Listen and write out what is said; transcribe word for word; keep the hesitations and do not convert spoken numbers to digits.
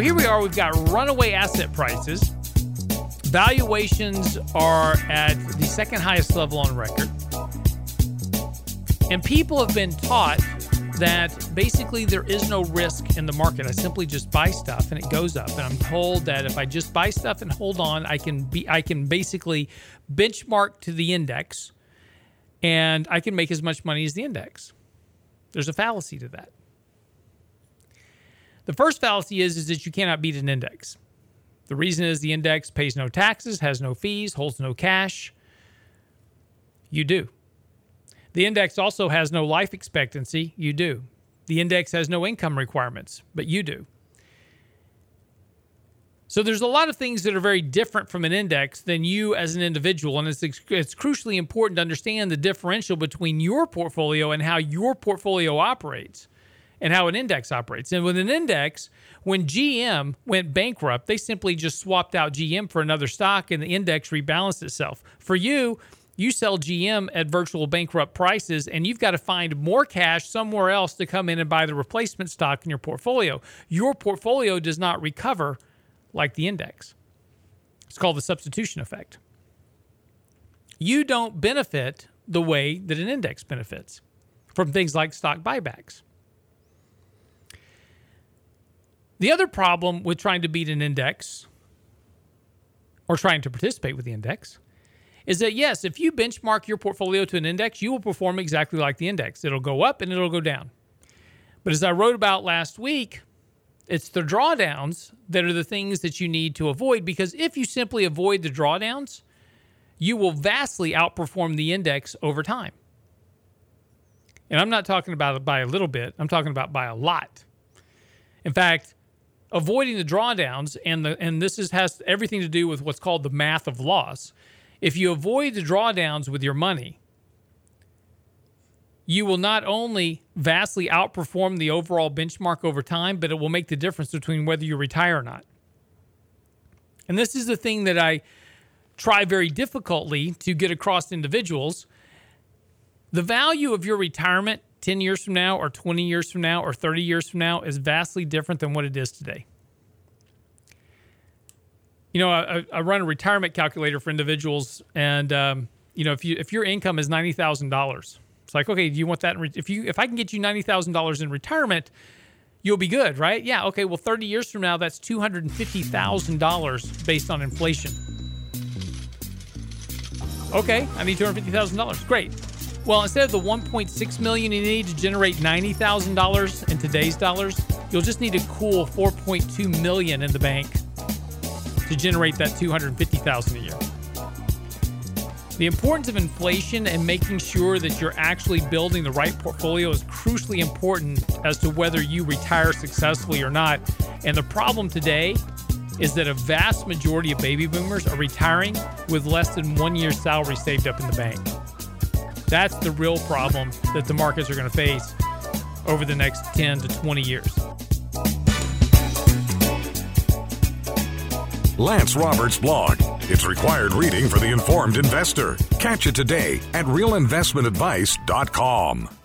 here we are. We've got runaway asset prices. Valuations are at the second highest level on record. And people have been taught that basically there is no risk in the market. I simply just buy stuff and it goes up. And I'm told that if I just buy stuff and hold on, I can be I can basically benchmark to the index and I can make as much money as the index. There's a fallacy to that. The first fallacy is, is that you cannot beat an index. The reason is the index pays no taxes, has no fees, holds no cash. You do. The index also has no life expectancy. You do. The index has no income requirements, but you do. So there's a lot of things that are very different from an index than you as an individual, and it's, it's crucially important to understand the differential between your portfolio and how your portfolio operates and how an index operates. And with an index, when G M went bankrupt, they simply just swapped out G M for another stock and the index rebalanced itself. For you, you sell G M at virtual bankrupt prices, and you've got to find more cash somewhere else to come in and buy the replacement stock in your portfolio. Your portfolio does not recover like the index. It's called the substitution effect. You don't benefit the way that an index benefits from things like stock buybacks. The other problem with trying to beat an index or trying to participate with the index is that, yes, if you benchmark your portfolio to an index, you will perform exactly like the index. It'll go up and it'll go down. But as I wrote about last week, it's the drawdowns that are the things that you need to avoid, because if you simply avoid the drawdowns, you will vastly outperform the index over time. And I'm not talking about it by a little bit. I'm talking about by a lot. In fact, avoiding the drawdowns, and the and this is, has everything to do with what's called the math of loss. If you avoid the drawdowns with your money, you will not only vastly outperform the overall benchmark over time, but it will make the difference between whether you retire or not. And this is the thing that I try very difficultly to get across to individuals. The value of your retirement ten years from now or twenty years from now or thirty years from now is vastly different than what it is today. You know, I, I run a retirement calculator for individuals, and um, you know, if you if your income is ninety thousand dollars, it's like, okay, do you want that? In re- if you if I can get you ninety thousand dollars in retirement, you'll be good, right? Yeah, okay. Well, thirty years from now, that's two hundred and fifty thousand dollars based on inflation. Okay, I need two hundred fifty thousand dollars. Great. Well, instead of the one point six million dollars you need to generate ninety thousand dollars in today's dollars, you'll just need a cool four point two million dollars in the bank to generate that two hundred fifty thousand dollars a year. The importance of inflation and making sure that you're actually building the right portfolio is crucially important as to whether you retire successfully or not. And the problem today is that a vast majority of baby boomers are retiring with less than one year's salary saved up in the bank. That's the real problem that the markets are going to face over the next ten to twenty years. Lance Roberts' blog. It's required reading for the informed investor. Catch it today at real investment advice dot com.